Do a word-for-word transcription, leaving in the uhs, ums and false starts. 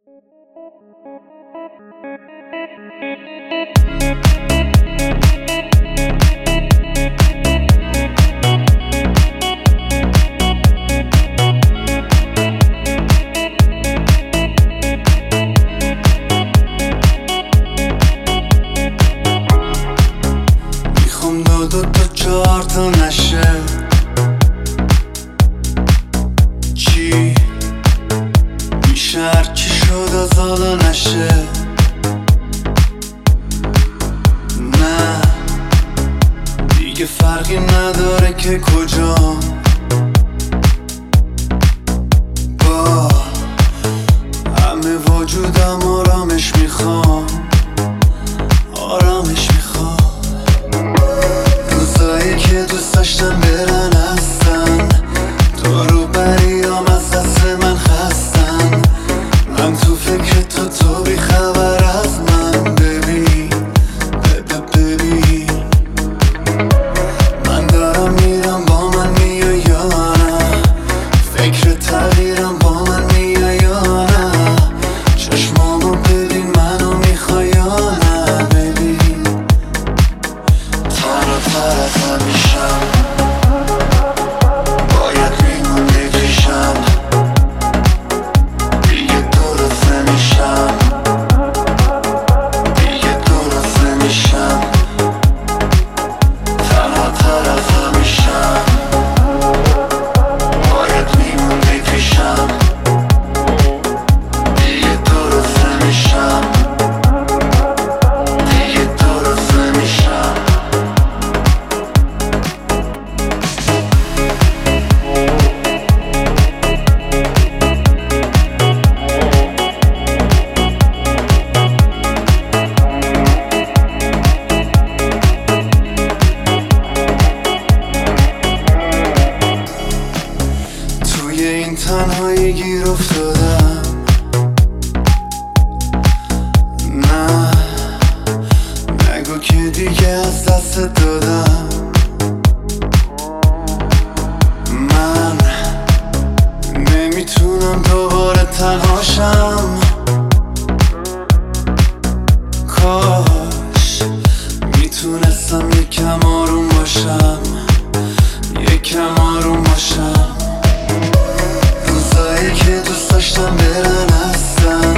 میخوام دو دو تا چهار تا نشه. چی میشه هرچی شد از حالا نشه. نه دیگه فرقی نداره که کجا. با همه وجودم آرامش میخوام، آرامش میخوام. روزایی که دوست داشتم برن هستن، تو رو بریام از دست من خستن. من تو فکر تو، تو بی خبر از من. ببین ببین من دارم میرم، با من میای یا نه؟ فکر تغییرم، با من میای یا نه؟ چشمامو ببین، منو میخوای یا نه؟ ببین تنها تر از همیشم، باید میمونی پیشم. دیگه درست نمیشم، دیگه درست نمیشم. تنها تر از همیشم، باید میمونی پیشم. دیگه درست نمیشم، دیگه درست نمیشم. توی این تنهایی گیر افتادم. نه نگو که دیگه از دست دادم. من نمیتونم دوباره تنهاشم. کاش میتونستم یکم آروم باشم، یکم آروم باشم. روزایی که دوست داشتم برن هستن،